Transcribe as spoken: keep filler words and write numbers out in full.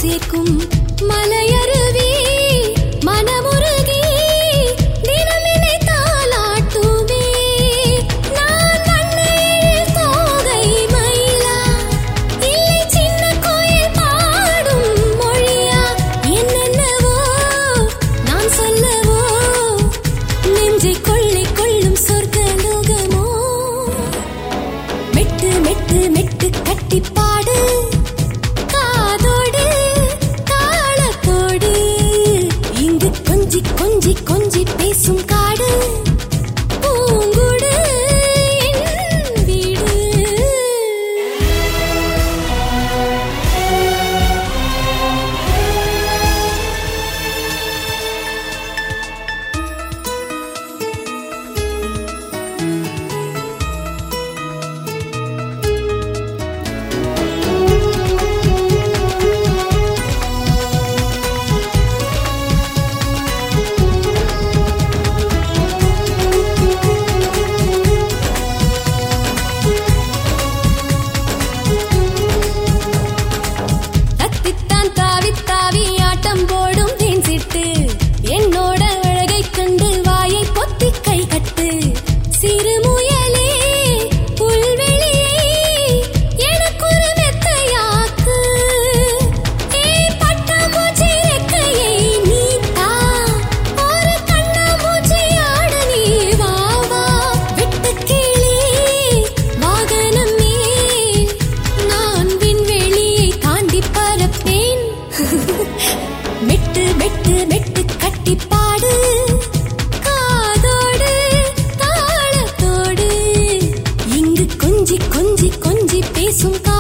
சேர்க்கும் மலையருவி மனமுருகி தினமினை தாலாட்டுமே. நான் மண்ணில் தோகை மயிலா இல்லை சின்ன கோயில் பாடும் மொழியா? என்னென்னவோ நான் சொல்லவோ நெஞ்சை கொள்ளை கொள்ளும் சொர்க்கலோகமோ? மெட்டு மெட்டு மெட்டு கட்டி பாடு காதோடு தாளத்தோடு. இங்கு கொஞ்சி கொஞ்சி கொஞ்சி பேசும் காடு பூங்குடு என் வீடு. தத்தித்தான் தாவித் தாவி ஆட்டம் போடும் தேன் சிட்டு என்னோட அழகை கண்டு வாயை பொத்தி கை கட்டு. சிறு முயலே புல்வெளியை எனக்கொரு மெத்தையாக்கு. ஏ பட்டாம்பூச்சி ரெக்கையை நீத்தா ஒரு கண்ணாமூச்சி ஆட நீ வா வா. வெட்டுக்கிளி வாகனம் மேல் நான் விண்வெளியை தாண்டி பறப்பேன். மெட்டு மெட்டு மெட்டு கட்டி பாடு காதோடு தாளத்தோடு. இங்கு கொஞ்சி கொஞ்சி கொஞ்சி பேசும்